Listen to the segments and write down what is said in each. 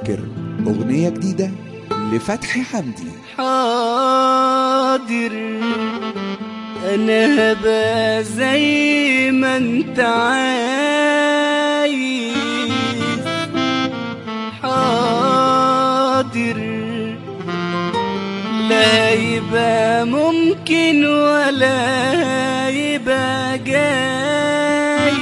افتكر أغنية جديدة لفتحي حمدي. حاضر أنا هبقى زي ما انت عايز، حاضر لا يبقى ممكن ولا يبقى جايز،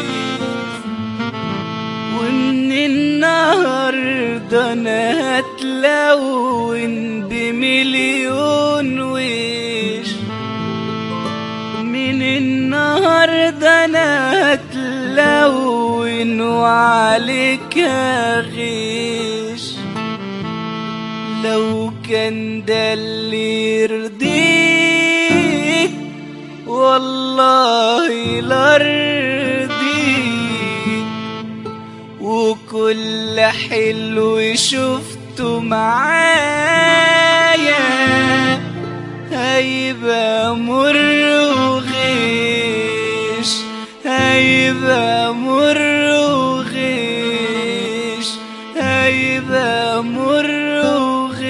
ومن النهاردة أنا هتلون بمليون وش، من النهاردة أنا هتلون وعليك هغش. لو كان ده اللي يرضيك والله لارضيك، وكل حلو شفته معايا هيبقى مر وغش، هيبقى مر وغش، هيبقى مر وغش.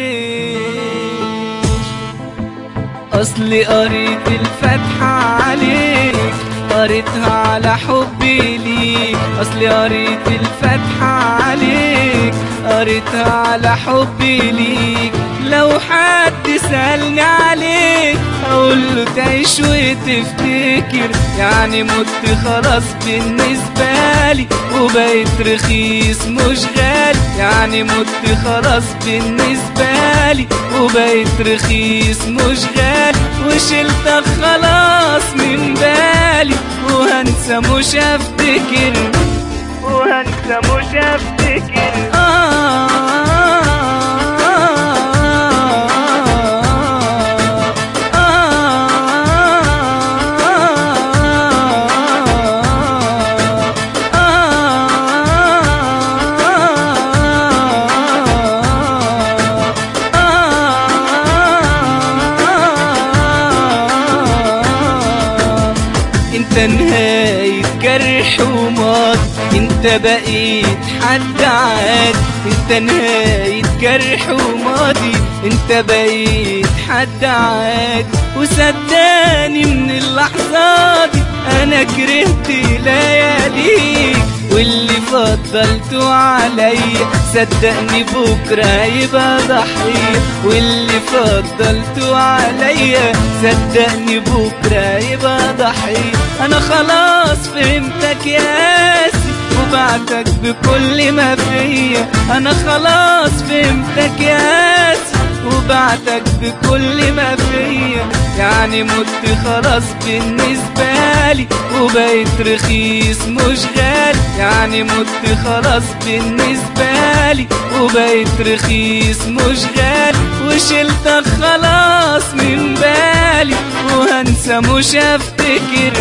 أصلي قريت الفتحة عليك، قريتها على حبي ليك. أصلي قريت الفتحة عليك، قريتها على حبي ليك. لو حد سألني عليك أقوله تعيش وتفتكر، يعني مت خلاص بالنسبة لي وبقيت رخيص مش غالي، يعني مت خلاص بالنسبة لي وبقيت رخيص مش غالي. وشلتك خلاص من بالي وهنسى مش هفتكر، وهنسى مش هفتكر. انت نهاية جرح وماضي، انت بقيت حد عادي. انت نهاية جرح وماضي، انت بقيت حد عادي. وصدقني من اللحظة دي انا كرهت لياليك، واللي فضلته عليا صدقني بكرة هيبقى ضحية. واللي فضلته عليا صدقني بكرة هيبقى ضحية. انا خلاص فهمتك يا قاسي وبعتك بكل ما فيا. انا خلاص فهمتك يا قاسي وبعتك بكل ما فيا، يعني مت خلاص بالنسبة لي وبقيت رخيص مش غالي، يعني مت خلاص بالنسبة لي وبقيت رخيص مش غالي. وشلتك خلاص من بالي وهنسى مش هفتكر،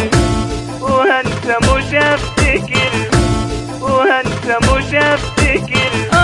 وهنسى مش هفتكر، وهنسى مش هفتكر.